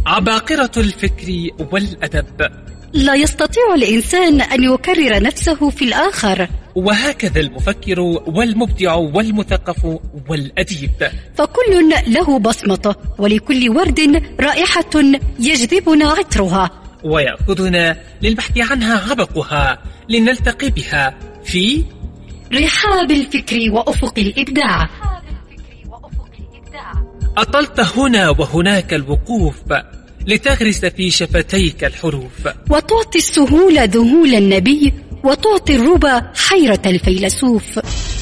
عباقرة الفكر والأدب. لا يستطيع الإنسان أن يكرر نفسه في الآخر، وهكذا المفكر والمبدع والمثقف والأديب، فكل له بصمته، ولكل ورد رائحة يجذبنا عطرها ويأخذنا للبحث عنها عبقها، لنلتقي بها في رحاب الفكر وأفق الإبداع. أطلت هنا وهناك الوقوف لتغرس في شفتيك الحروف، وتعطي السهول ذهول النبي، وتعطي الربا حيرة الفيلسوف.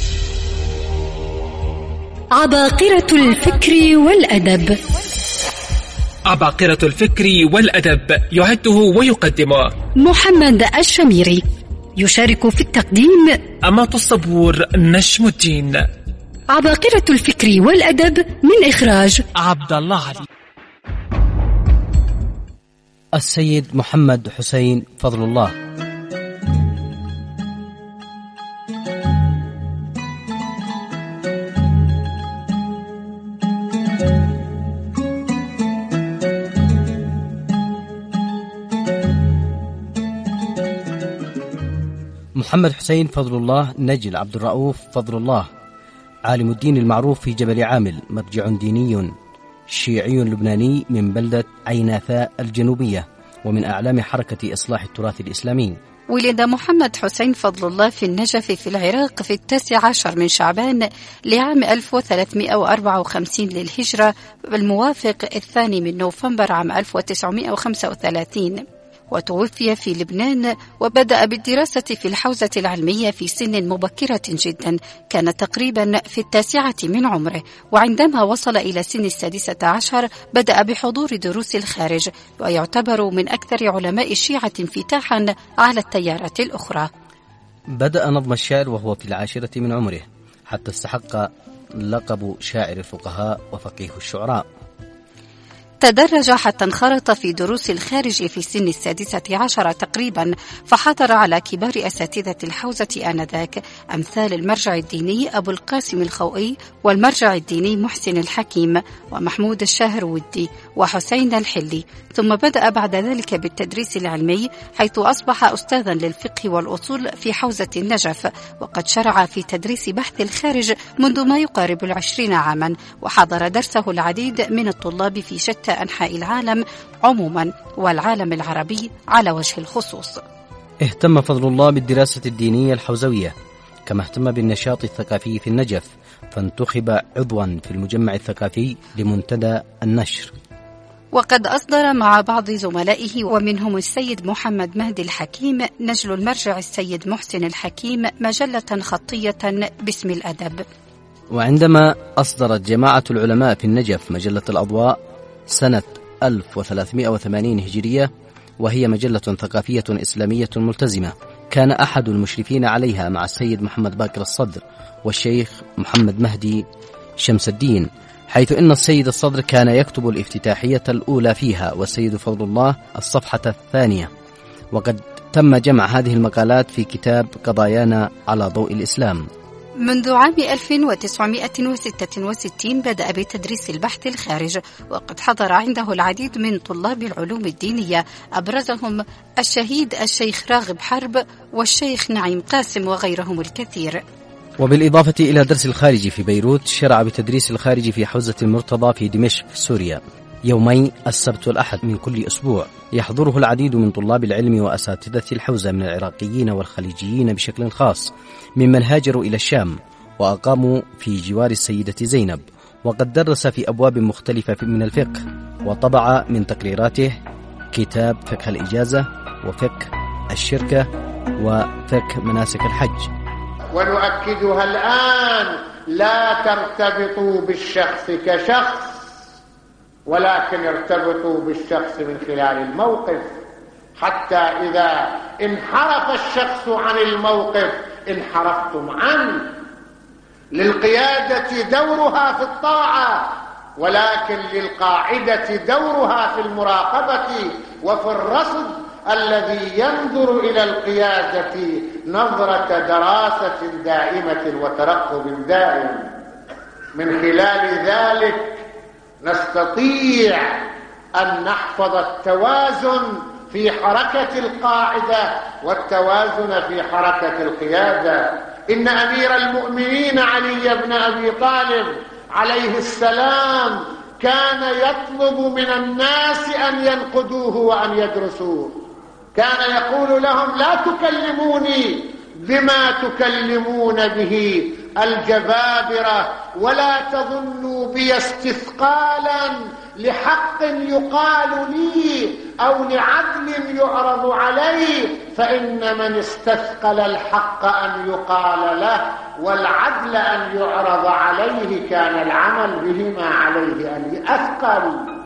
عباقرة الفكر والأدب. عباقرة الفكر والأدب يعده ويقدمه محمد الشميري. يشارك في التقديم أمات الصبور نجم الدين. عباقرة الفكر والأدب من إخراج عبد الله علي. السيد محمد حسين فضل الله. محمد حسين فضل الله نجل عبد الرؤوف فضل الله، عالم الدين المعروف في جبل عامل، مرجع ديني شيعي لبناني من بلدة عيناثاء الجنوبية، ومن أعلام حركة إصلاح التراث الإسلامي. ولد محمد حسين فضل الله في النجف في العراق في 19 من شعبان لعام 1354 للهجرة، الموافق 2 من نوفمبر عام 1935. وتوفي في لبنان، وبدأ بالدراسة في الحوزة العلمية في سن مبكرة جدا، كان تقريبا في 9 من عمره، وعندما وصل إلى سن 16 بدأ بحضور دروس الخارج، ويعتبر من أكثر علماء الشيعة انفتاحا على التيارات الأخرى. بدأ نظم الشعر وهو في 10 من عمره، حتى استحق لقب شاعر الفقهاء وفقيه الشعراء. تدرج حتى انخرط في دروس الخارج في سن 16 تقريبا، فحضر على كبار أساتذة الحوزة آنذاك، أمثال المرجع الديني أبو القاسم الخوئي، والمرجع الديني محسن الحكيم، ومحمود الشاهرودي، وحسين الحلي. ثم بدأ بعد ذلك بالتدريس العلمي، حيث أصبح أستاذا للفقه والأصول في حوزة النجف، وقد شرع في تدريس بحث الخارج منذ ما يقارب 20 عاما، وحضر درسه العديد من الطلاب في شتى أنحاء العالم عموما، والعالم العربي على وجه الخصوص. اهتم فضل الله بالدراسة الدينية الحوزوية، كما اهتم بالنشاط الثقافي في النجف، فانتخب عضوا في المجمع الثقافي لمنتدى النشر. وقد أصدر مع بعض زملائه ومنهم السيد محمد مهدي الحكيم نجل المرجع السيد محسن الحكيم مجلة خطية باسم الأدب. وعندما أصدرت جماعة العلماء في النجف مجلة الأضواء سنة 1380 هجرية، وهي مجلة ثقافية إسلامية ملتزمة، كان أحد المشرفين عليها مع السيد محمد باكر الصدر والشيخ محمد مهدي شمس الدين، حيث إن السيد الصدر كان يكتب الافتتاحية الأولى فيها، والسيد فضل الله الصفحة الثانية. وقد تم جمع هذه المقالات في كتاب قضايانا على ضوء الإسلام. منذ عام 1966 بدأ بتدريس البحث الخارج، وقد حضر عنده العديد من طلاب العلوم الدينية، أبرزهم الشهيد الشيخ راغب حرب والشيخ نعيم قاسم وغيرهم الكثير. وبالإضافة إلى درس الخارج في بيروت، شرع بتدريس الخارج في حوزة المرتضى في دمشق سوريا، يومي السبت والأحد من كل أسبوع، يحضره العديد من طلاب العلم وأساتذة الحوزة من العراقيين والخليجيين بشكل خاص، ممن هاجروا إلى الشام وأقاموا في جوار السيدة زينب. وقد درس في أبواب مختلفة من الفقه، وطبع من تقريراته كتاب فقه الإجازة، وفقه الشركة، وفقه مناسك الحج. ونؤكدها الآن: لا ترتبطوا بالشخص كشخص، ولكن ارتبطوا بالشخص من خلال الموقف، حتى إذا انحرف الشخص عن الموقف انحرفتم عنه. للقيادة دورها في الطاعة، ولكن للقاعدة دورها في المراقبة وفي الرصد الذي ينظر إلى القيادة نظرة دراسة دائمة وترقب دائم. من خلال ذلك نستطيع أن نحفظ التوازن في حركة القاعدة والتوازن في حركة القيادة. إن أمير المؤمنين علي بن أبي طالب عليه السلام كان يطلب من الناس أن ينقدوه وأن يدرسوه. كان يقول لهم: لا تكلموني بما تكلمون به الجبابرة، ولا تظنوا بي استثقالا لحق يقال لي أو لعدل يعرض عليه، فإن من استثقل الحق أن يقال له والعدل أن يعرض عليه كان العمل بهما عليه أن أثقل.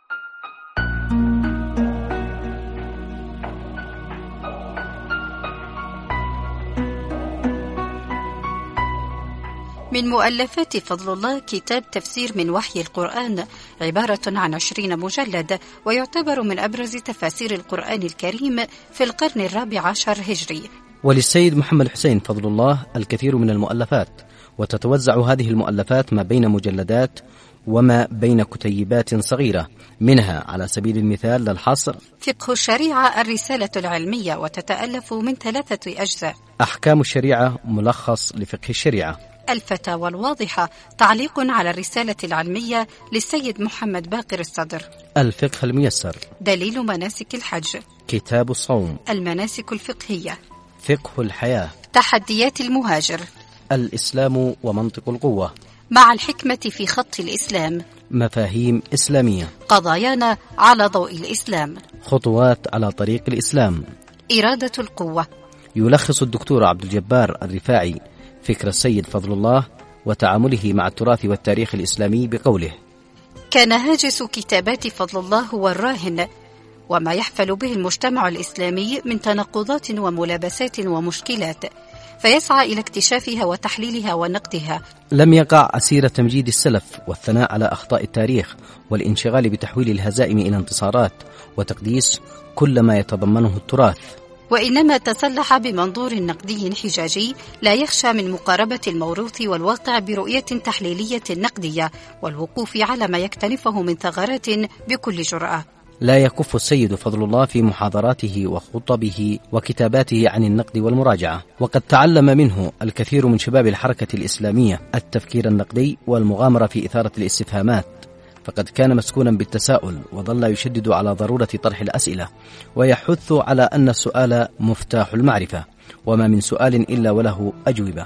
من مؤلفات فضل الله كتاب تفسير من وحي القرآن، عبارة عن 20 مجلد، ويعتبر من أبرز تفاسير القرآن الكريم في القرن 14 هجري. وللسيد محمد حسين فضل الله الكثير من المؤلفات، وتتوزع هذه المؤلفات ما بين مجلدات وما بين كتيبات صغيرة، منها على سبيل المثال للحصر فقه الشريعة الرسالة العلمية، وتتألف من 3 أجزاء. أحكام الشريعة ملخص لفقه الشريعة. الفتاوى الواضحة تعليق على الرسالة العلمية للسيد محمد باقر الصدر. الفقه الميسر. دليل مناسك الحج. كتاب الصوم. المناسك الفقهية. فقه الحياة. تحديات المهاجر. الإسلام ومنطق القوة. مع الحكمة في خط الإسلام. مفاهيم إسلامية. قضايانا على ضوء الإسلام. خطوات على طريق الإسلام. إرادة القوة. يلخص الدكتور عبد الجبار الرفاعي فكر السيد فضل الله وتعامله مع التراث والتاريخ الإسلامي بقوله: كان هاجس كتابات فضل الله هو الراهن، وما يحفل به المجتمع الإسلامي من تناقضات وملابسات ومشكلات، فيسعى إلى اكتشافها وتحليلها ونقدها. لم يقع أسير تمجيد السلف والثناء على أخطاء التاريخ والانشغال بتحويل الهزائم إلى انتصارات وتقديس كل ما يتضمنه التراث، وإنما تسلح بمنظور نقدي حجاجي لا يخشى من مقاربة الموروث والواقع برؤية تحليلية نقدية، والوقوف على ما يكتنفه من ثغرات بكل جرأة. لا يكف السيد فضل الله في محاضراته وخطبه وكتاباته عن النقد والمراجعة، وقد تعلم منه الكثير من شباب الحركة الإسلامية التفكير النقدي والمغامرة في إثارة الاستفهامات، فقد كان مسكونا بالتساؤل، وظل يشدد على ضرورة طرح الأسئلة، ويحث على أن السؤال مفتاح المعرفة، وما من سؤال إلا وله أجوبة.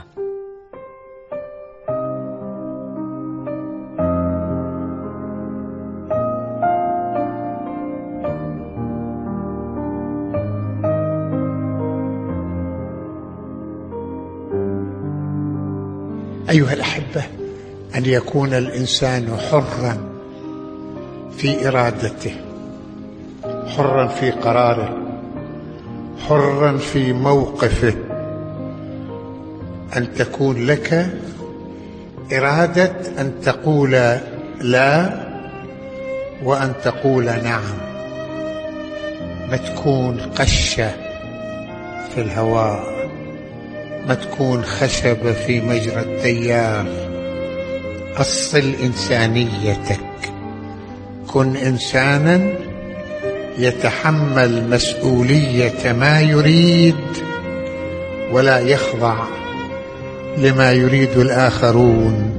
أيها الأحبة، أن يكون الإنسان حرا في إرادته، حرا في قراره، حرا في موقفه، أن تكون لك إرادة أن تقول لا وأن تقول نعم، ما تكون قشة في الهواء، ما تكون خشبة في مجرى التيار. أصل إنسانيتك، كن إنسانا يتحمل مسؤولية ما يريد ولا يخضع لما يريد الآخرون.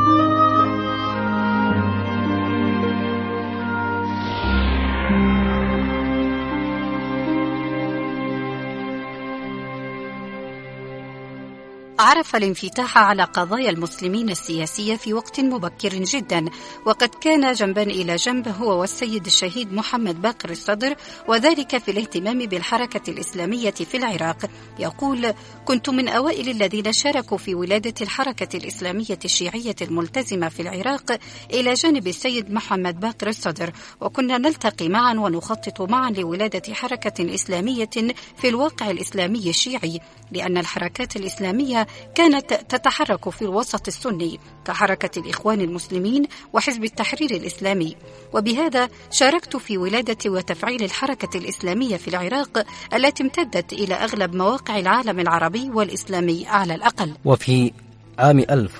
عرف الانفتاح على قضايا المسلمين السياسية في وقت مبكر جدا، وقد كان جنبا إلى جنب هو والسيد الشهيد محمد باقر الصدر، وذلك في الاهتمام بالحركة الإسلامية في العراق. يقول: كنت من أوائل الذين شاركوا في ولادة الحركة الإسلامية الشيعية الملتزمة في العراق إلى جانب السيد محمد باقر الصدر، وكنا نلتقي معا ونخطط معا لولادة حركة إسلامية في الواقع الإسلامي الشيعي، لأن الحركات الإسلامية كانت تتحرك في الوسط السني كحركة الإخوان المسلمين وحزب التحرير الإسلامي، وبهذا شاركت في ولادة وتفعيل الحركة الإسلامية في العراق التي امتدت إلى أغلب مواقع العالم العربي والإسلامي على الأقل. وفي عام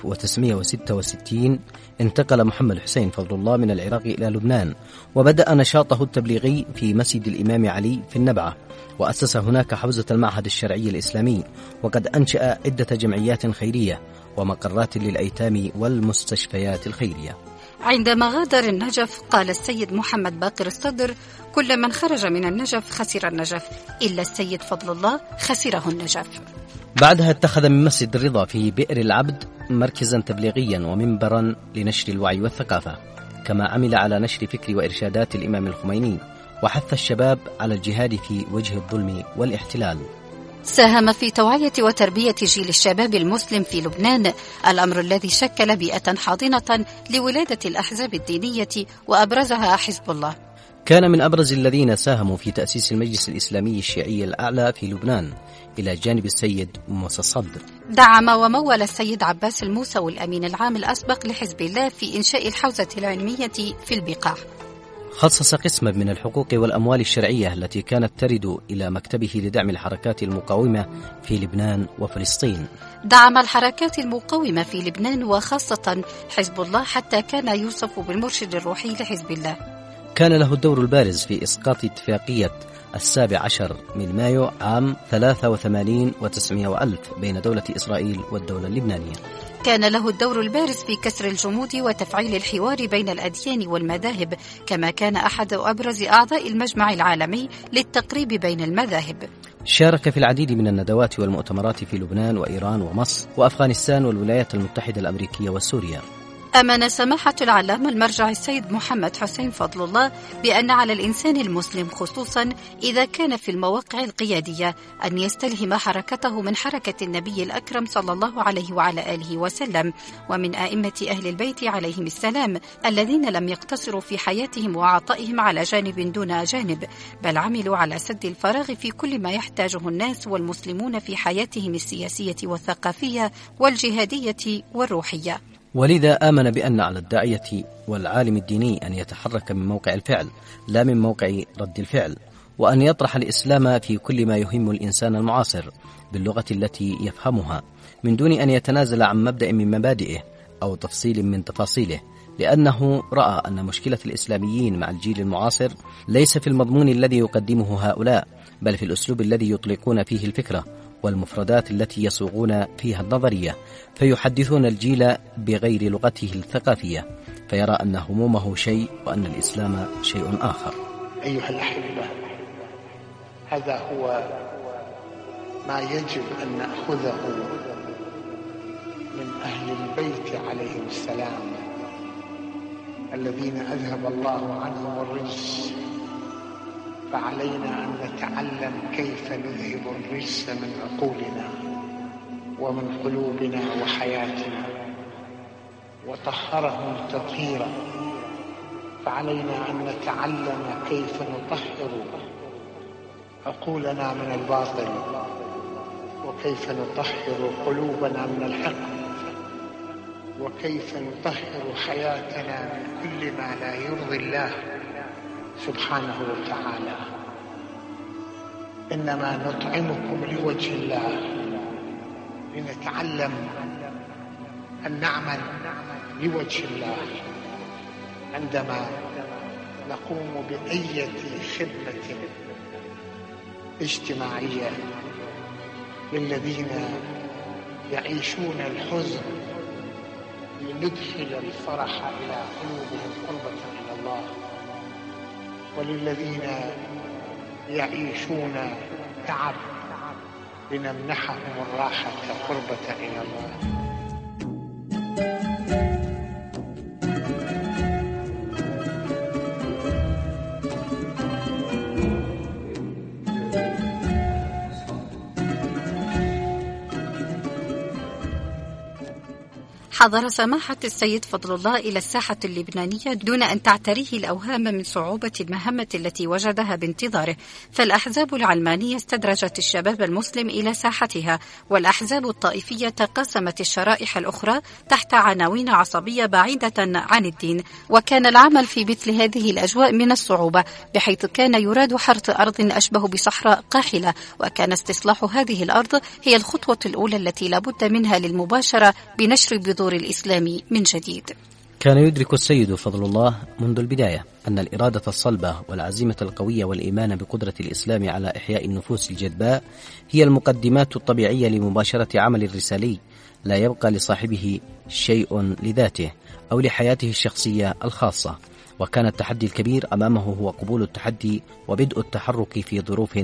1966 انتقل محمد حسين فضل الله من العراق إلى لبنان، وبدأ نشاطه التبليغي في مسجد الإمام علي في النبعة، وأسس هناك حوزة المعهد الشرعي الإسلامي، وقد أنشأ عدة جمعيات خيرية ومقرات للأيتام والمستشفيات الخيرية. عندما غادر النجف قال السيد محمد باقر الصدر: كل من خرج من النجف خسر النجف، إلا السيد فضل الله خسره النجف. بعدها اتخذ من مسجد الرضا في بئر العبد مركزا تبليغيا ومنبرا لنشر الوعي والثقافة، كما عمل على نشر فكر وإرشادات الإمام الخميني، وحث الشباب على الجهاد في وجه الظلم والاحتلال. ساهم في توعية وتربية جيل الشباب المسلم في لبنان، الأمر الذي شكل بيئة حاضنة لولادة الأحزاب الدينية وأبرزها حزب الله. كان من أبرز الذين ساهموا في تأسيس المجلس الإسلامي الشيعي الأعلى في لبنان إلى جانب السيد موسى الصدر. دعم ومول السيد عباس الموسوي الأمين العام الأسبق لحزب الله في إنشاء الحوزة العلمية في البقاع. خصص قسما من الحقوق والأموال الشرعية التي كانت ترد إلى مكتبه لدعم الحركات المقاومة في لبنان وفلسطين. دعم الحركات المقاومة في لبنان وخاصة حزب الله، حتى كان يوصف بالمرشد الروحي لحزب الله. كان له الدور البارز في إسقاط اتفاقية 17 من مايو عام 83 و900 وألف بين دولة إسرائيل والدولة اللبنانية. كان له الدور البارز في كسر الجمود وتفعيل الحوار بين الأديان والمذاهب، كما كان أحد أبرز أعضاء المجمع العالمي للتقريب بين المذاهب. شارك في العديد من الندوات والمؤتمرات في لبنان وإيران ومصر وأفغانستان والولايات المتحدة الأمريكية وسوريا. أمن سماحة العلامة المرجع السيد محمد حسين فضل الله بأن على الإنسان المسلم خصوصا إذا كان في المواقع القيادية أن يستلهم حركته من حركة النبي الأكرم صلى الله عليه وعلى آله وسلم، ومن آئمة أهل البيت عليهم السلام، الذين لم يقتصروا في حياتهم وعطائهم على جانب دون جانب، بل عملوا على سد الفراغ في كل ما يحتاجه الناس والمسلمون في حياتهم السياسية والثقافية والجهادية والروحية. ولذا آمن بأن على الداعية والعالم الديني أن يتحرك من موقع الفعل لا من موقع رد الفعل، وأن يطرح الإسلام في كل ما يهم الإنسان المعاصر باللغة التي يفهمها، من دون أن يتنازل عن مبدأ من مبادئه أو تفصيل من تفاصيله، لأنه رأى أن مشكلة الإسلاميين مع الجيل المعاصر ليس في المضمون الذي يقدمه هؤلاء، بل في الأسلوب الذي يطلقون فيه الفكرة والمفردات التي يصوغون فيها النظرية، فيحدثون الجيل بغير لغته الثقافية، فيرى أن همومه شيء وأن الإسلام شيء آخر. أيها الأحبة، هذا هو ما يجب أن نأخذه من أهل البيت عليهم السلام، الذين أذهب الله عنهم الرجس، فعلينا أن نتعلم كيف نذهب الرجس من عقولنا ومن قلوبنا وحياتنا وطهرهم تطهيرا، فعلينا أن نتعلم كيف نطهر عقولنا من الباطل، وكيف نطهر قلوبنا من الحقد، وكيف نطهر حياتنا من كل ما لا يرضي الله سبحانه وتعالى. إنما نطعمكم لوجه الله، لنتعلم أن نعمل لوجه الله عندما نقوم بأي خدمة اجتماعية للذين يعيشون الحزن، لندخل الفرح إلى قلوبهم قربة إلى الله، وللذين يعيشون تعب لنمنحهم الراحة قربة إلى الله. حضر سماحة السيد فضل الله إلى الساحة اللبنانية دون أن تعتريه الأوهام من صعوبة المهمة التي وجدها بانتظاره، فالأحزاب العلمانية استدرجت الشباب المسلم إلى ساحتها، والأحزاب الطائفية قسمت الشرائح الأخرى تحت عناوين عصبية بعيدة عن الدين. وكان العمل في مثل هذه الأجواء من الصعوبة، بحيث كان يراد حرث أرض أشبه بصحراء قاحلة، وكان استصلاح هذه الأرض هي الخطوة الأولى التي لابد منها للمباشرة بنشر بذور الإسلام من جديد. كان يدرك السيد فضل الله منذ البداية أن الإرادة الصلبة والعزيمة القوية والإيمان بقدرة الإسلام على إحياء النفوس الجدباء هي المقدمات الطبيعية لمباشرة عمل رسالي لا يبقى لصاحبه شيء لذاته أو لحياته الشخصية الخاصة. وكان التحدي الكبير أمامه هو قبول التحدي وبدء التحرك في ظروف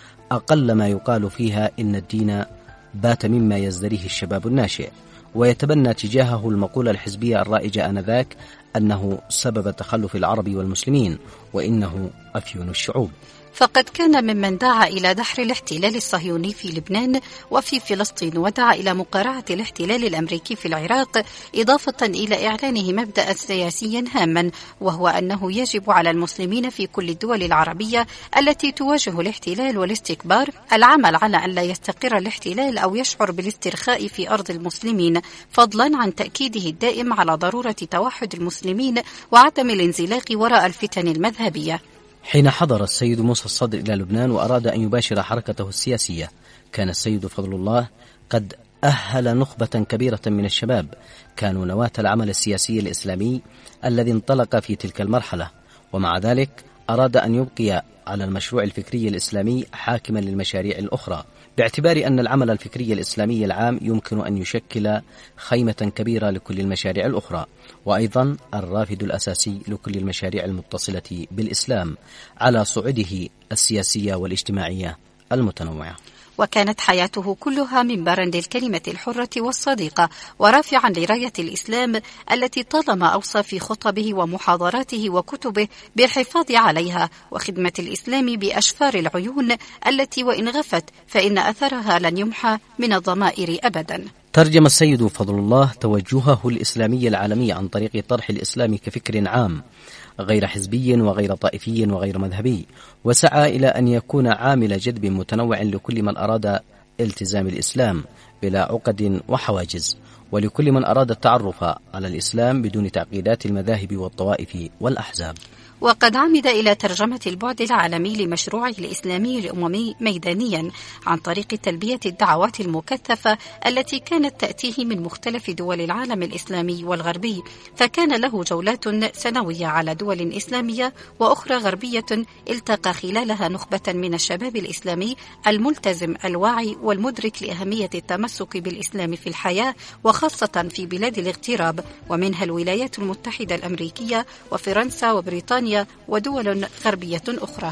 أقل ما يقال فيها إن الدين بات مما يزدريه الشباب الناشئ، ويتبنى تجاهه المقولة الحزبية الرائجة آنذاك أنه سبب تخلف العرب والمسلمين وإنه أفيون الشعوب. فقد كان ممن دعا إلى دحر الاحتلال الصهيوني في لبنان وفي فلسطين، ودعا إلى مقارعة الاحتلال الأمريكي في العراق، إضافة إلى إعلانه مبدأ سياسيا هاما، وهو أنه يجب على المسلمين في كل الدول العربية التي تواجه الاحتلال والاستكبار العمل على أن لا يستقر الاحتلال أو يشعر بالاسترخاء في أرض المسلمين، فضلا عن تأكيده الدائم على ضرورة توحد المسلمين وعدم الانزلاق وراء الفتن المذهبية. حين حضر السيد موسى الصدر إلى لبنان وأراد أن يباشر حركته السياسية، كان السيد فضل الله قد أهل نخبة كبيرة من الشباب كانوا نواة العمل السياسي الإسلامي الذي انطلق في تلك المرحلة، ومع ذلك أراد أن يبقي على المشروع الفكري الإسلامي حاكما للمشاريع الأخرى، باعتبار أن العمل الفكري الإسلامي العام يمكن أن يشكل خيمة كبيرة لكل المشاريع الأخرى، وأيضا الرافد الأساسي لكل المشاريع المتصلة بالإسلام على صعوده السياسية والاجتماعية المتنوعة. وكانت حياته كلها منبرا للكلمة الحرة والصديقة، ورافعا لراية الإسلام التي طالما أوصى في خطبه ومحاضراته وكتبه بالحفاظ عليها وخدمة الإسلام بأشفار العيون التي وإن غفت فإن أثرها لن يمحى من الضمائر أبدا. ترجم السيد فضل الله توجهه الإسلامي العالمي عن طريق طرح الإسلام كفكر عام غير حزبي وغير طائفي وغير مذهبي، وسعى إلى أن يكون عامل جذب متنوع لكل من أراد التزام الإسلام بلا عقد وحواجز، ولكل من أراد التعرف على الإسلام بدون تعقيدات المذاهب والطوائف والأحزاب. وقد عمد إلى ترجمة البعد العالمي لمشروعه الإسلامي الأممي ميدانيا عن طريق تلبية الدعوات المكثفة التي كانت تأتيه من مختلف دول العالم الإسلامي والغربي، فكان له جولات سنوية على دول إسلامية وأخرى غربية التقى خلالها نخبة من الشباب الإسلامي الملتزم الواعي والمدرك لأهمية التمسك بالإسلام في الحياة، وخاصة في بلاد الاغتراب، ومنها الولايات المتحدة الأمريكية وفرنسا وبريطانيا ودول غربية أخرى.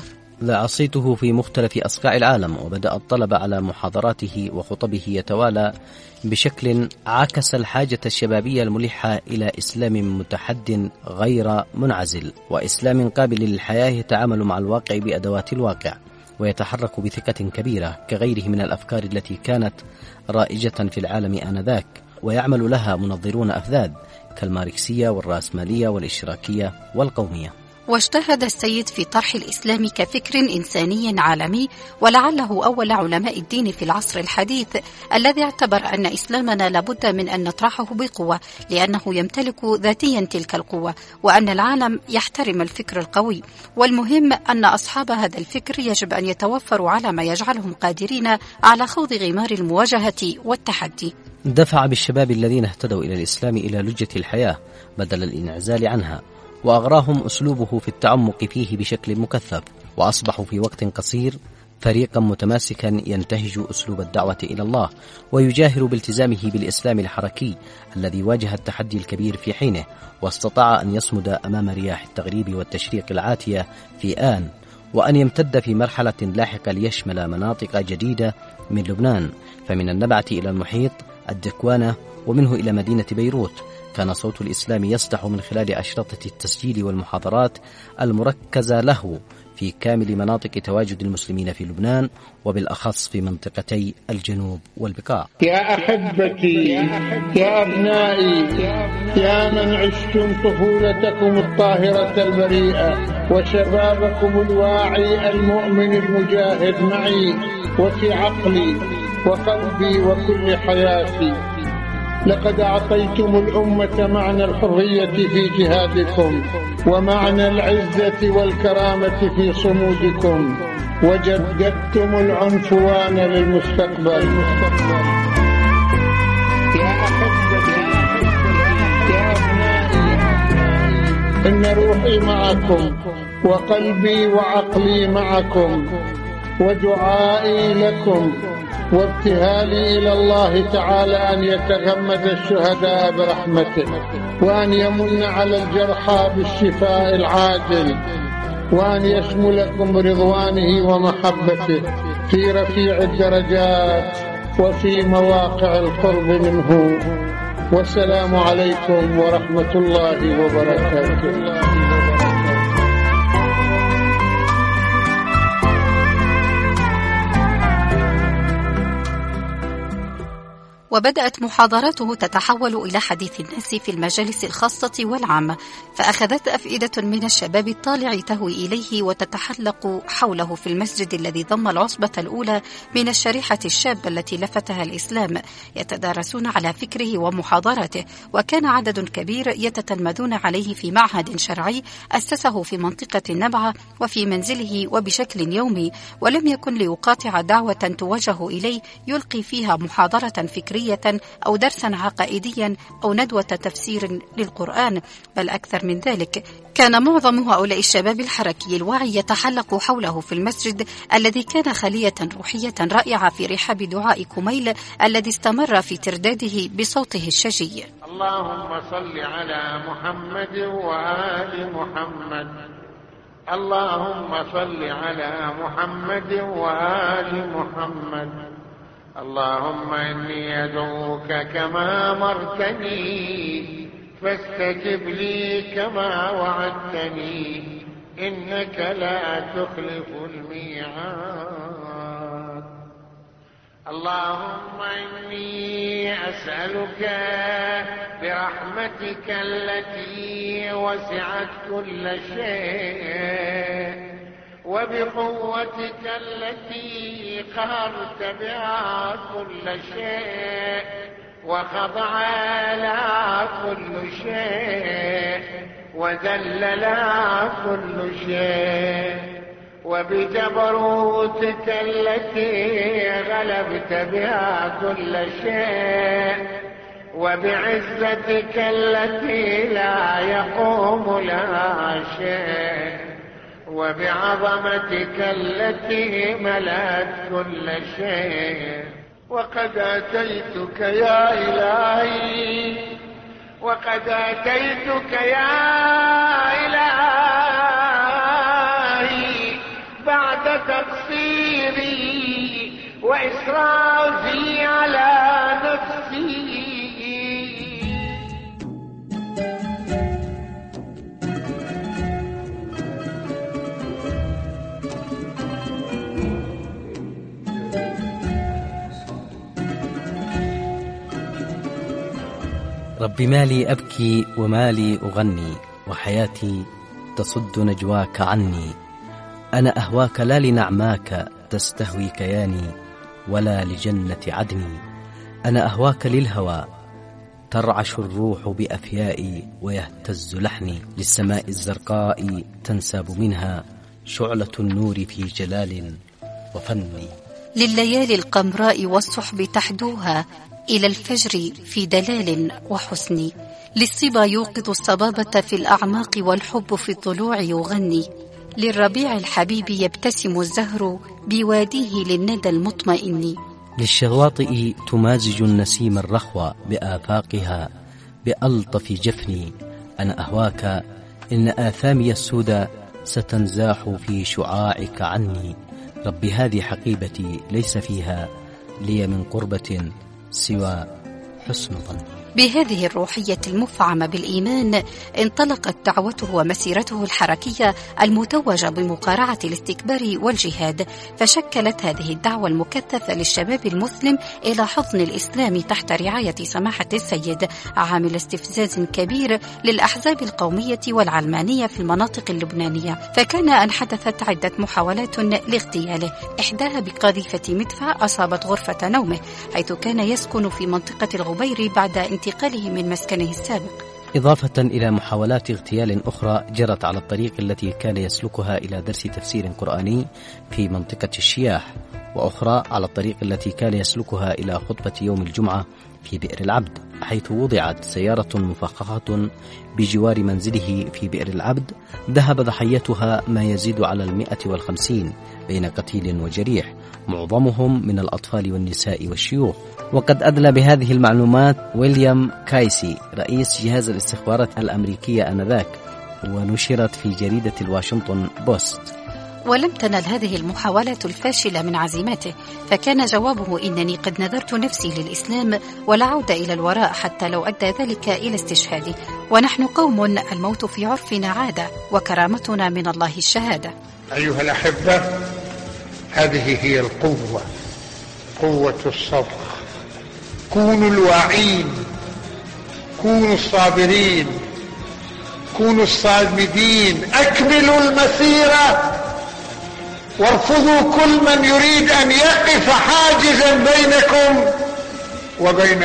عصيته في مختلف أصقاع العالم، وبدأ الطلب على محاضراته وخطبه يتوالى بشكل عكس الحاجة الشبابية الملحة إلى إسلام متحد غير منعزل، وإسلام قابل للحياة يتعامل مع الواقع بأدوات الواقع، ويتحرك بثقة كبيرة كغيره من الأفكار التي كانت رائجة في العالم آنذاك، ويعمل لها منظرون أفذاذ كالماركسية والرأسمالية والاشتراكية والقومية. واجتهد السيد في طرح الإسلام كفكر إنساني عالمي، ولعله أول علماء الدين في العصر الحديث الذي اعتبر أن إسلامنا لابد من أن نطرحه بقوة لأنه يمتلك ذاتيا تلك القوة، وأن العالم يحترم الفكر القوي، والمهم أن أصحاب هذا الفكر يجب أن يتوفروا على ما يجعلهم قادرين على خوض غمار المواجهة والتحدي. دفع بالشباب الذين اهتدوا إلى الإسلام إلى لجة الحياة بدل الانعزال عنها، وأغراهم أسلوبه في التعمق فيه بشكل مكثف، وأصبحوا في وقت قصير فريقا متماسكا ينتهج أسلوب الدعوة إلى الله ويجاهر بالتزامه بالإسلام الحركي الذي واجه التحدي الكبير في حينه، واستطاع أن يصمد أمام رياح التغريب والتشريق العاتية في آن، وأن يمتد في مرحلة لاحقة ليشمل مناطق جديدة من لبنان، فمن النبعة إلى المحيط الدكوانة، ومنه إلى مدينة بيروت، كان صوت الإسلام يصدح من خلال أشرطة التسجيل والمحاضرات المركزة له في كامل مناطق تواجد المسلمين في لبنان، وبالأخص في منطقتي الجنوب والبقاع. يا أحبتي، يا أبنائي، يا من عشتم طفولتكم الطاهرة البريئة وشبابكم الواعي المؤمن المجاهد معي وفي عقلي وقلبي وكل حياتي، لقد أعطيتم الأمة معنى الحرية في جهادكم، ومعنى العزة والكرامة في صمودكم، وجددتم العنفوان للمستقبل. يا أحبتي، يا أبنائي، إن روحي معكم وقلبي وعقلي معكم، ودعائي لكم وابتهالي إلى الله تعالى أن يتغمد الشهداء برحمته، وأن يمن على الجرحى بالشفاء العاجل، وأن يشملكم برضوانه ومحبته في رفيع الدرجات وفي مواقع القرب منه. والسلام عليكم ورحمة الله وبركاته. وبدأت محاضراته تتحول إلى حديث الناس في المجالس الخاصة والعامة، فأخذت أفئدة من الشباب الطالع تهوي إليه وتتحلق حوله في المسجد الذي ضم العصبة الأولى من الشريحة الشابة التي لفتها الإسلام، يتدارسون على فكره ومحاضراته. وكان عدد كبير يتتلمذون عليه في معهد شرعي أسسه في منطقة النبعة وفي منزله وبشكل يومي، ولم يكن ليقاطع دعوة توجه إليه يلقي فيها محاضرة فكرية أو درسا عقائديا أو ندوة تفسير للقرآن، بل أكثر من ذلك. كان معظم هؤلاء الشباب الحركي الواعي يتحلق حوله في المسجد الذي كان خلية روحية رائعة في رحاب دعاء كميل الذي استمر في ترداده بصوته الشجي: اللهم صل على محمد وآل محمد، اللهم صل على محمد وآل محمد، اللهم إني أدعوك كما أمرتني فاستجب لي كما وعدتني إنك لا تخلف الميعاد. اللهم إني أسألك برحمتك التي وسعت كل شيء وبقوتك التي قهرت بها كل شيء وخضع لها كل شيء وذل لها كل شيء، وبجبروتك التي غلبت بها كل شيء، وبعزتك التي لا يقوم لها شيء، وبعظمتك التي ملأت كل شيء. وقد أتيتك يا إلهي، وقد أتيتك يا إلهي بعد تقصيري وإسرافي على نفسي. رب مالي أبكي ومالي أغني، وحياتي تصد نجواك عني. أنا أهواك لا لنعماك تستهوي كياني، ولا لجنة عدني. أنا أهواك للهوى ترعش الروح بأفيائي، ويهتز لحني للسماء الزرقاء تنساب منها شعلة النور في جلال وفني. لليالي القمراء والصحب تحدوها إلى الفجر في دلال وحسن. للصبا يوقظ الصبابة في الأعماق والحب في الضلوع يغني. للربيع الحبيب يبتسم الزهر بواديه للندى المطمئن. للشواطئ تمازج النسيم الرخوة بآفاقها بألطف جفني. أنا أهواك إن آثامي السودى ستنزاح في شعاعك عني. رب هذه حقيبتي ليس فيها لي من قربة سوى حسن ظني. بهذه الروحية المفعمة بالإيمان انطلقت دعوته ومسيرته الحركية المتوجة بمقارعة الاستكبار والجهاد، فشكلت هذه الدعوة المكثفة للشباب المسلم إلى حضن الإسلام تحت رعاية سماحة السيد عامل استفزاز كبير للأحزاب القومية والعلمانية في المناطق اللبنانية. فكان أن حدثت عدة محاولات لاغتياله، إحداها بقذيفة مدفع أصابت غرفة نومه حيث كان يسكن في منطقة الغبير بعد انتقاله من مسكنه السابق، إضافة إلى محاولات اغتيال أخرى جرت على الطريق التي كان يسلكها إلى درس تفسير قرآني في منطقة الشياح، وأخرى على الطريق التي كان يسلكها إلى خطبة يوم الجمعة في بئر العبد، حيث وضعت سيارة مفخخة بجوار منزله في بئر العبد ذهب ضحيتها ما يزيد على 150 بين قتيل وجريح، معظمهم من الأطفال والنساء والشيوخ. وقد أدلى بهذه المعلومات ويليام كايسي رئيس جهاز الاستخبارات الأمريكية آنذاك، ونشرت في جريدة الواشنطن بوست. ولم تنل هذه المحاولات الفاشلة من عزيمته، فكان جوابه: إنني قد نذرت نفسي للإسلام ولا عود إلى الوراء حتى لو أدى ذلك إلى استشهادي، ونحن قوم الموت في عرفنا عادة وكرامتنا من الله الشهادة. أيها الأحبة، هذه هي القوة، قوة الصبر. كونوا الواعين، كونوا الصابرين، كونوا الصامدين، أكملوا المسيرة وارفضوا كل من يريد أن يقف حاجزا بينكم وبين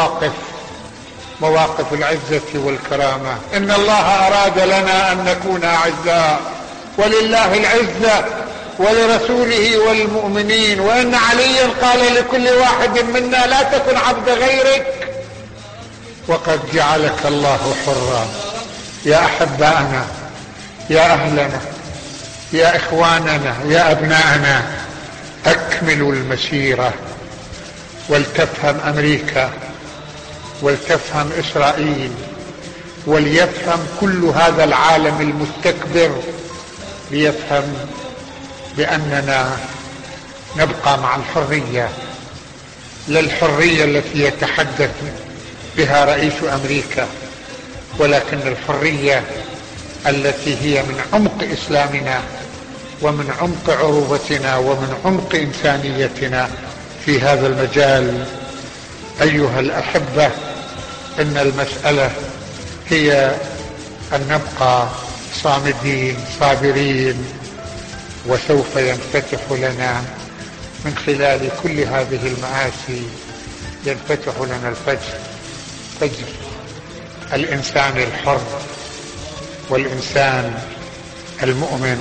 مواقف العزة والكرامة. إن الله أراد لنا أن نكون أعزاء، ولله العزة ولرسوله والمؤمنين، وأن عليا قال لكل واحد منا: لا تكن عبد غيرك وقد جعلك الله حرا. يا أحبائنا، يا أهلنا، يا إخواننا، يا أبناءنا، أكملوا المسيرة، ولتفهم أمريكا، ولتفهم إسرائيل، وليفهم كل هذا العالم المستكبر، ليفهم بأننا نبقى مع الحرية، لا الحرية التي يتحدث بها رئيس أمريكا، ولكن الحرية التي هي من عمق إسلامنا ومن عمق عروبتنا ومن عمق إنسانيتنا في هذا المجال. أيها الأحبة، إن المسألة هي أن نبقى صامدين صابرين، وسوف ينفتح لنا من خلال كل هذه المآسي، ينفتح لنا الفجر، فجر الإنسان الحر والإنسان المؤمن.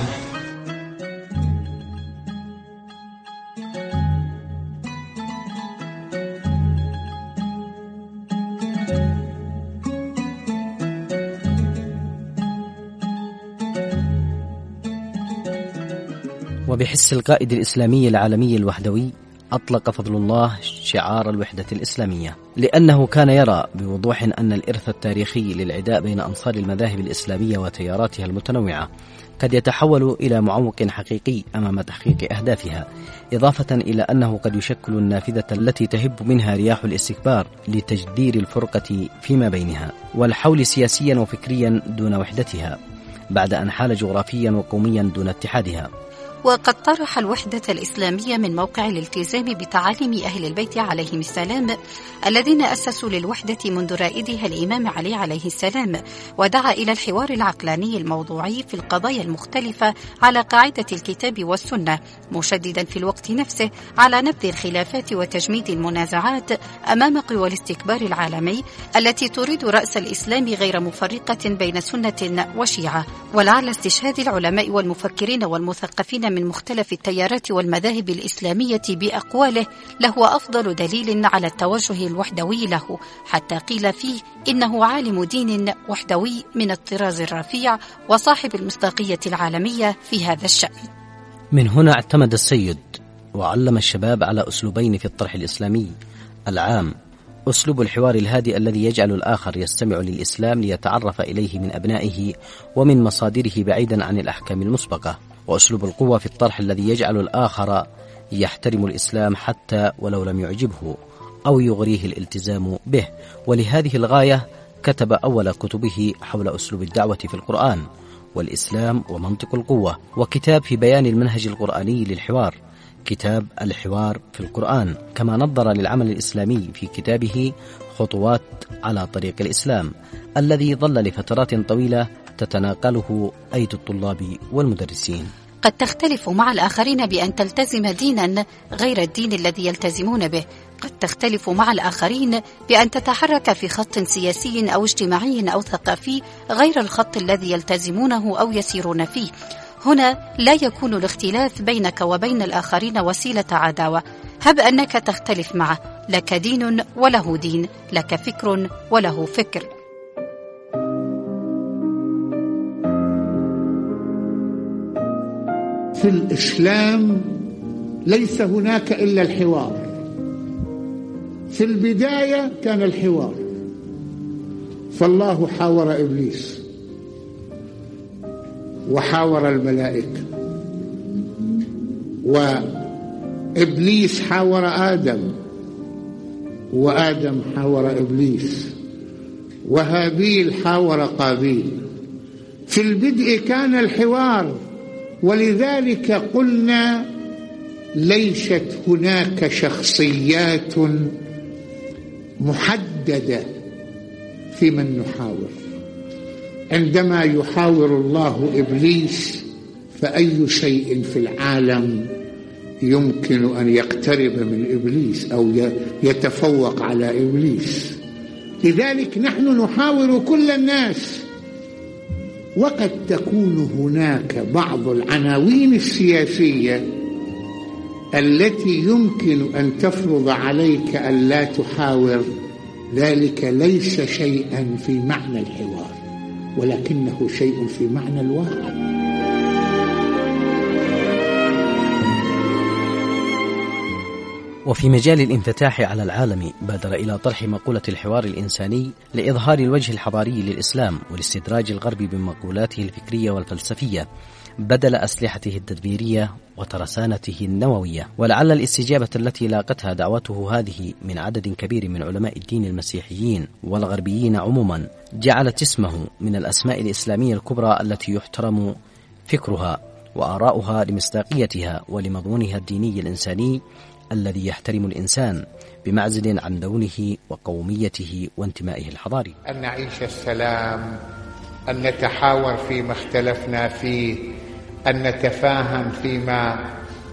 وبحس القائد الإسلامي العالمي الوحدوي أطلق فضل الله شعار الوحدة الإسلامية، لأنه كان يرى بوضوح أن الإرث التاريخي للعداء بين أنصار المذاهب الإسلامية وتياراتها المتنوعة قد يتحول إلى معوق حقيقي أمام تحقيق أهدافها، إضافة إلى أنه قد يشكل النافذة التي تهب منها رياح الاستكبار لتجدير الفرقة فيما بينها والحول سياسيا وفكريا دون وحدتها، بعد أن حال جغرافيا وقوميا دون اتحادها. وقد طرح الوحدة الإسلامية من موقع الالتزام بتعاليم أهل البيت عليهم السلام الذين أسسوا للوحدة منذ رائدها الإمام علي عليه السلام، ودعا إلى الحوار العقلاني الموضوعي في القضايا المختلفة على قاعدة الكتاب والسنة، مشددا في الوقت نفسه على نبذ الخلافات وتجميد المنازعات أمام قوى الاستكبار العالمي التي تريد رأس الإسلام غير مفرقة بين سنة وشيعة. ولعل استشهاد العلماء والمفكرين والمثقفين من مختلف التيارات والمذاهب الإسلامية بأقواله لهو أفضل دليل على التوجه الوحدوي له، حتى قيل فيه إنه عالم دين وحدوي من الطراز الرفيع وصاحب المصداقية العالمية في هذا الشأن. من هنا اعتمد السيد وعلم الشباب على أسلوبين في الطرح الإسلامي العام: أسلوب الحوار الهادئ الذي يجعل الآخر يستمع للإسلام ليتعرف إليه من أبنائه ومن مصادره بعيدا عن الأحكام المسبقة، وأسلوب القوة في الطرح الذي يجعل الآخر يحترم الإسلام حتى ولو لم يعجبه، أو يغريه الالتزام به. ولهذه الغاية كتب أول كتبه حول أسلوب الدعوة في القرآن والإسلام ومنطق القوة، وكتاب في بيان المنهج القرآني للحوار، كتاب الحوار في القرآن. كما نظر للعمل الإسلامي في كتابه خطوات على طريق الإسلام، الذي ظل لفترات طويلة تتناقله أيدي الطلاب والمدرسين. قد تختلف مع الآخرين بأن تلتزم دينا غير الدين الذي يلتزمون به. قد تختلف مع الآخرين بأن تتحرك في خط سياسي أو اجتماعي أو ثقافي غير الخط الذي يلتزمونه أو يسيرون فيه. هنا لا يكون الاختلاف بينك وبين الآخرين وسيلة عداوة. هب أنك تختلف معه، لك دين وله دين، لك فكر وله فكر. في الإسلام ليس هناك إلا الحوار. في البداية كان الحوار، فالله حاور إبليس وحاور الملائكة، وإبليس حاور آدم، وآدم حاور إبليس، وهابيل حاور قابيل. في البدء كان الحوار، ولذلك قلنا ليست هناك شخصيات محددة في من نحاور. عندما يحاور الله إبليس، فأي شيء في العالم يمكن أن يقترب من إبليس أو يتفوق على إبليس. لذلك نحن نحاور كل الناس. وقد تكون هناك بعض العناوين السياسية التي يمكن أن تفرض عليك أن لا تحاور، ذلك ليس شيئا في معنى الحوار، ولكنه شيء في معنى الواقع. وفي مجال الانفتاح على العالم بادر إلى طرح مقولة الحوار الإنساني لإظهار الوجه الحضاري للإسلام والاستدراج الغرب بمقولاته الفكرية والفلسفية بدل أسلحته التدبيرية وترسانته النووية. ولعل الاستجابة التي لاقتها دعوته هذه من عدد كبير من علماء الدين المسيحيين والغربيين عموما جعلت اسمه من الأسماء الإسلامية الكبرى التي يحترم فكرها وآراؤها لمصداقيتها ولمضمونها الديني الإنساني الذي يحترم الإنسان بمعزل عن لونه وقوميته وانتمائه الحضاري. أن نعيش السلام، أن نتحاور فيما اختلفنا فيه، أن نتفاهم فيما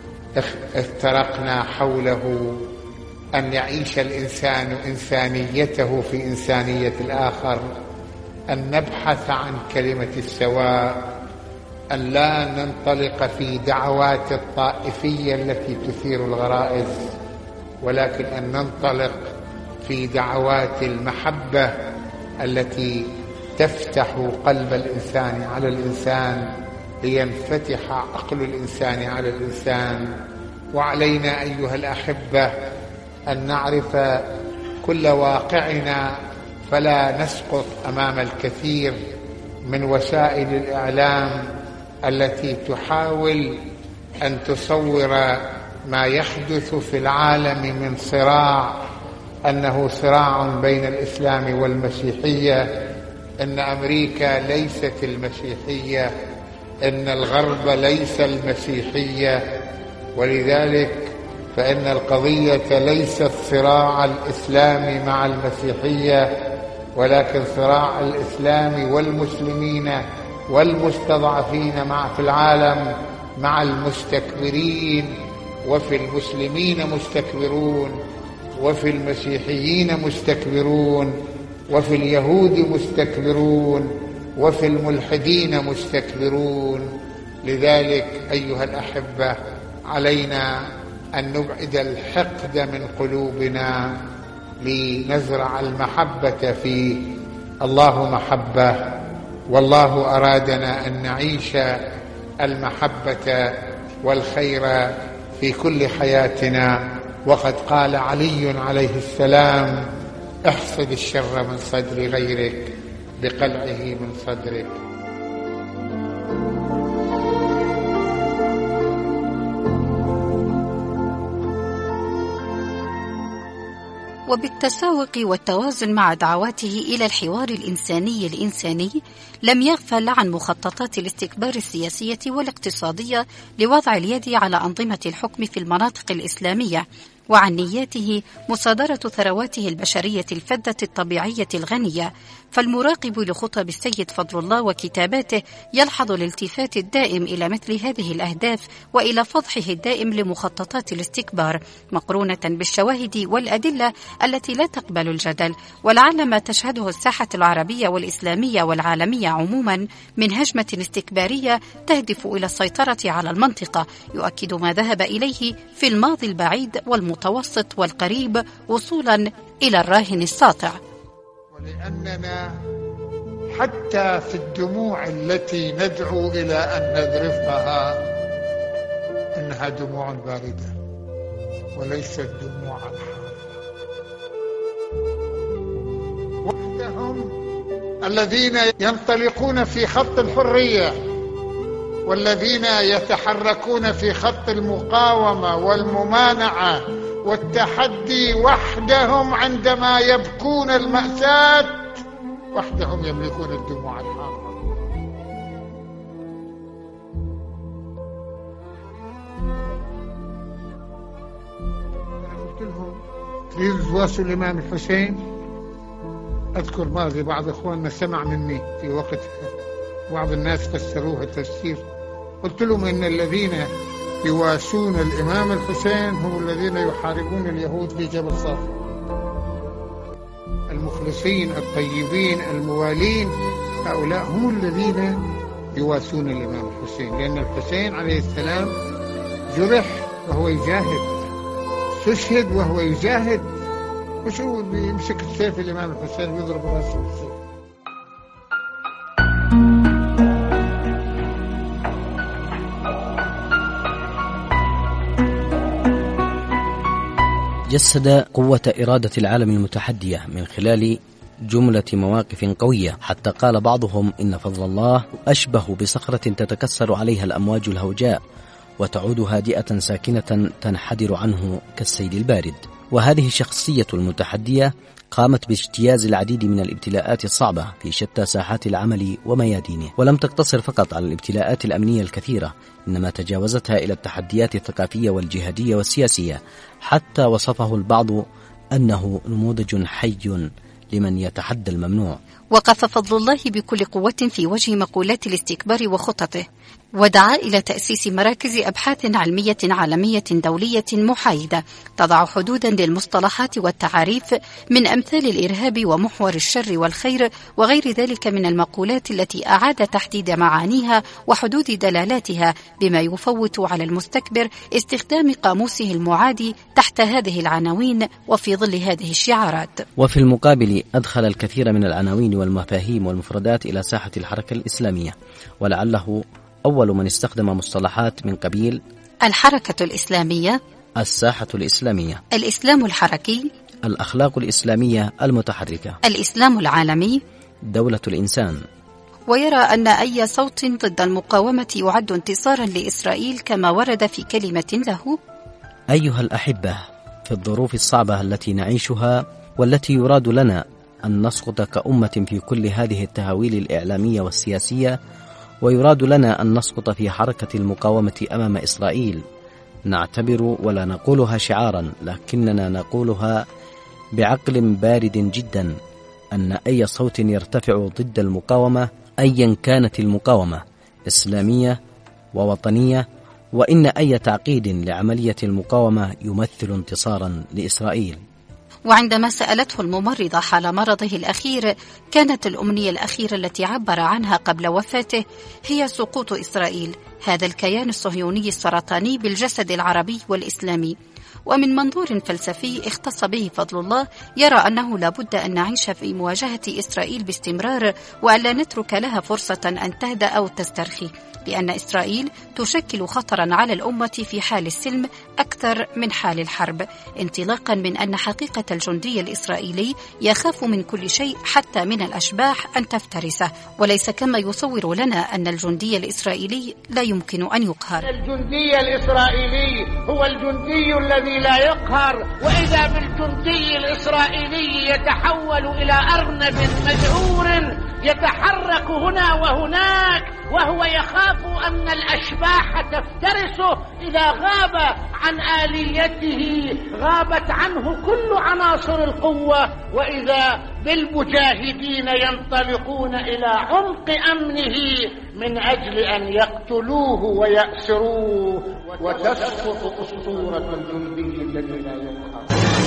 افترقنا حوله، أن يعيش الإنسان إنسانيته في إنسانية الآخر، أن نبحث عن كلمة السواء، أن لا ننطلق في دعوات الطائفية التي تثير الغرائز، ولكن أن ننطلق في دعوات المحبة التي تفتح قلب الإنسان على الإنسان لينفتح عقل الإنسان على الإنسان. وعلينا أيها الأحبة أن نعرف كل واقعنا، فلا نسقط أمام الكثير من وسائل الإعلام التي تحاول أن تصور ما يحدث في العالم من صراع أنه صراع بين الإسلام والمسيحية. إن أمريكا ليست المسيحية، إن الغرب ليس المسيحية، ولذلك فإن القضية ليست صراع الإسلام مع المسيحية، ولكن صراع الإسلام والمسلمين والمستضعفين في العالم مع المستكبرين. وفي المسلمين مستكبرون، وفي المسيحيين مستكبرون، وفي اليهود مستكبرون، وفي الملحدين مستكبرون. لذلك أيها الأحبة علينا أن نبعد الحقد من قلوبنا لنزرع المحبة فيه. الله محبة، والله أرادنا أن نعيش المحبة والخير في كل حياتنا. وقد قال علي عليه السلام: احصد الشر من صدر غيرك بقلعه من صدرك. وبالتساوق والتوازن مع دعواته إلى الحوار الإنساني لم يغفل عن مخططات الاستكبار السياسية والاقتصادية لوضع اليد على أنظمة الحكم في المناطق الإسلامية، وعن نياته مصادرة ثرواته البشرية الفذة الطبيعية الغنية. فالمراقب لخطب السيد فضل الله وكتاباته يلحظ الالتفات الدائم إلى مثل هذه الأهداف وإلى فضحه الدائم لمخططات الاستكبار، مقرونة بالشواهد والأدلة التي لا تقبل الجدل. ولعل ما تشهده الساحة العربية والإسلامية والعالمية عموما من هجمة استكبارية تهدف إلى السيطرة على المنطقة يؤكد ما ذهب إليه في الماضي البعيد والمتوسط والقريب وصولا إلى الراهن الساطع. ولأننا حتى في الدموع التي ندعو إلى أن نذرفها إنها دموع باردة وليست دموع حارة. وحدهم الذين ينطلقون في خط الحرية والذين يتحركون في خط المقاومة والممانعة والتحدي وحدهم عندما يبكون المأساة وحدهم يملكون الدموع الحارة. أنا قلت لهم تريدوا تواسوا الإمام الحسين. أذكر بعض إخواننا سمع مني في وقت بعض الناس فسروها تفسير، قلت لهم إن الذين يواسون الإمام الحسين هم الذين يحاربون اليهود في جبل صافر. المخلصين الطيبين الموالين هؤلاء هم الذين يواسون الإمام الحسين، لأن الحسين عليه السلام جرح وهو يجاهد، استشهد وهو يجاهد، وش هو بيمسك السيف الإمام الحسين ويضرب راسه بالسيف. جسد قوة إرادة العالم المتحدية من خلال جملة مواقف قوية، حتى قال بعضهم إن فضل الله أشبه بصخرة تتكسر عليها الأمواج الهوجاء وتعود هادئة ساكنة تنحدر عنه كالسيل البارد. وهذه الشخصية المتحدية قامت باجتياز العديد من الابتلاءات الصعبة في شتى ساحات العمل وميادينه، ولم تقتصر فقط على الابتلاءات الأمنية الكثيرة، إنما تجاوزتها إلى التحديات الثقافية والجهادية والسياسية، حتى وصفه البعض أنه نموذج حي لمن يتحدى الممنوع. وقف فضل الله بكل قوة في وجه مقولات الاستكبار وخططه، ودعا إلى تأسيس مراكز أبحاث علمية عالمية دولية محايدة تضع حدودا للمصطلحات والتعاريف من أمثال الإرهاب ومحور الشر والخير وغير ذلك من المقولات التي أعاد تحديد معانيها وحدود دلالاتها، بما يفوت على المستكبر استخدام قاموسه المعادي تحت هذه العناوين وفي ظل هذه الشعارات. وفي المقابل أدخل الكثير من العناوين والمفاهيم والمفردات إلى ساحة الحركة الإسلامية، ولعله أول من استخدم مصطلحات من قبيل الحركة الإسلامية، الساحة الإسلامية، الإسلام الحركي، الأخلاق الإسلامية المتحركة، الإسلام العالمي، دولة الإنسان. ويرى أن أي صوت ضد المقاومة يعد انتصارا لإسرائيل، كما ورد في كلمة له: أيها الأحبة، في الظروف الصعبة التي نعيشها والتي يراد لنا أن نسقط كأمة في كل هذه التهاويل الإعلامية والسياسية، ويراد لنا أن نسقط في حركة المقاومة أمام إسرائيل، نعتبر ولا نقولها شعارا، لكننا نقولها بعقل بارد جدا، أن أي صوت يرتفع ضد المقاومة أيا كانت المقاومة إسلامية ووطنية، وإن أي تعقيد لعملية المقاومة يمثل انتصارا لإسرائيل. وعندما سألته الممرضة حال مرضه الأخير، كانت الأمنية الأخيرة التي عبر عنها قبل وفاته هي سقوط إسرائيل، هذا الكيان الصهيوني السرطاني بالجسد العربي والإسلامي. ومن منظور فلسفي اختص به فضل الله، يرى أنه لا بد أن نعيش في مواجهة إسرائيل باستمرار، وألا نترك لها فرصة أن تهدأ أو تسترخي، لأن إسرائيل تشكل خطرا على الأمة في حال السلم أكثر من حال الحرب، انطلاقا من أن حقيقة الجندي الإسرائيلي يخاف من كل شيء حتى من الأشباح أن تفترسه، وليس كما يصور لنا أن الجندي الإسرائيلي لا يمكن أن يقهر. الجندي الإسرائيلي هو الجندي الذي لا يقهر، وإذا بالجندي الإسرائيلي يتحول إلى أرنب مذعور يتحرك هنا وهناك، وهو يخاف أن الأشباح تفترسه. إذا غاب عن آليته غابت عنه كل عناصر القوة، وإذا بالمجاهدين ينطلقون إلى عمق أمنه من أجل أن يقتلوه ويأسروه، وتسقط أسطورة الجندي الذي لا يقهر.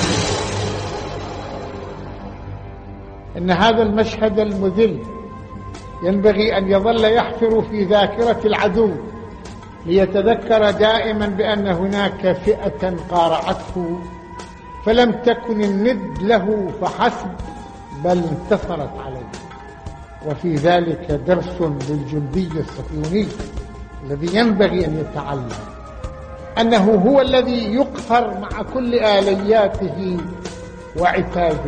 إن هذا المشهد المذل ينبغي أن يظل يحفر في ذاكرة العدو، ليتذكر دائما بأن هناك فئة قارعته فلم تكن الند له فحسب، بل انتصرت عليه. وفي ذلك درس للجندي الصهيوني الذي ينبغي أن يتعلم أنه هو الذي يقهر مع كل آلياته وعتاده.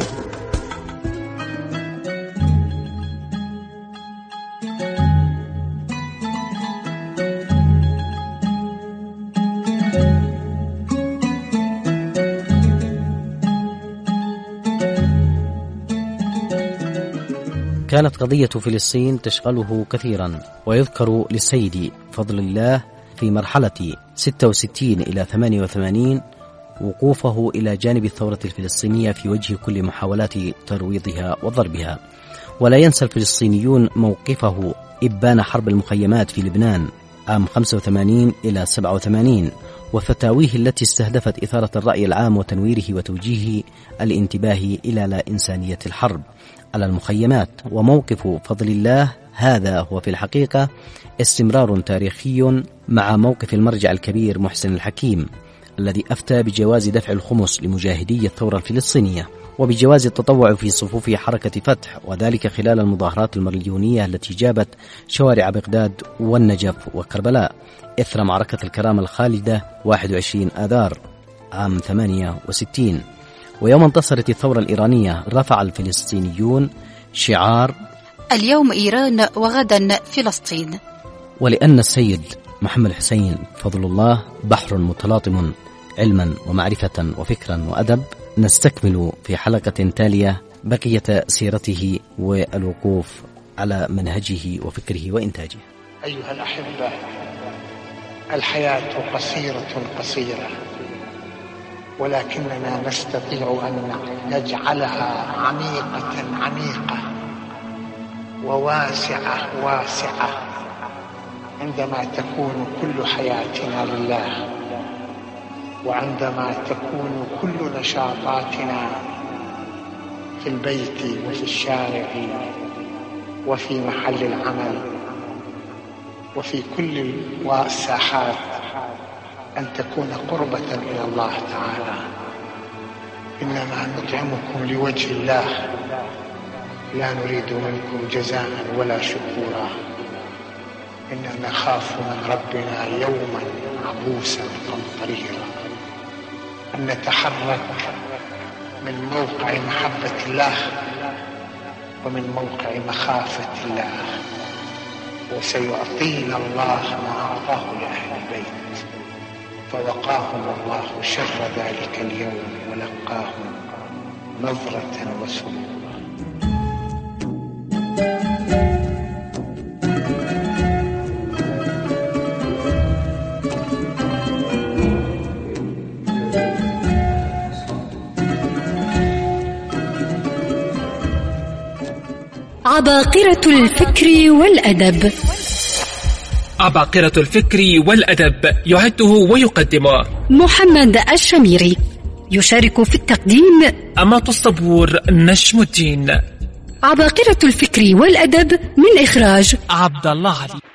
كانت قضية فلسطين تشغله كثيرا، ويذكر للسيد فضل الله في مرحلة 66 إلى 88 وقوفه إلى جانب الثورة الفلسطينية في وجه كل محاولات ترويضها وضربها. ولا ينسى الفلسطينيون موقفه إبان حرب المخيمات في لبنان عام 85 إلى 87، وفتاويه التي استهدفت إثارة الرأي العام وتنويره وتوجيه الانتباه إلى لا إنسانية الحرب على المخيمات. وموقف فضل الله هذا هو في الحقيقة استمرار تاريخي مع موقف المرجع الكبير محسن الحكيم الذي أفتى بجواز دفع الخمس لمجاهدي الثورة الفلسطينية، وبجواز التطوع في صفوف حركة فتح، وذلك خلال المظاهرات المليونية التي جابت شوارع بغداد والنجف وكربلاء إثر معركة الكرامة الخالدة 21 آذار عام 68. ويوم انتصرت الثورة الإيرانية رفع الفلسطينيون شعار اليوم إيران وغدا فلسطين. ولأن السيد محمد حسين فضل الله بحر متلاطم علما ومعرفة وفكرا وأدب، نستكمل في حلقة تالية بقية سيرته والوقوف على منهجه وفكره وإنتاجه. أيها الأحبة، الحياة قصيرة ولكننا نستطيع أن نجعلها عميقة وواسعة عندما تكون كل حياتنا لله، وعندما تكون كل نشاطاتنا في البيت وفي الشارع وفي محل العمل وفي كل الساحات أن تكون قربة إلى الله تعالى. إنما نطعمكم لوجه الله لا نريد منكم جزاء ولا شكورا، إننا نخاف من ربنا يوما عبوسا قمطريرا. أن نتحرك من موقع محبة الله ومن موقع مخافة الله، وسيعطينا الله ما أعطاه لأهل البيت، فوقاهم الله شر ذلك اليوم ولقاهم نظرة وسرورا. عباقرة الفكر والأدب. عباقرة الفكر والأدب يعده ويقدمه محمد الشميري. يشارك في التقديم أمة الصبور نجم الدين. عباقرة الفكر والأدب من إخراج عبد الله علي.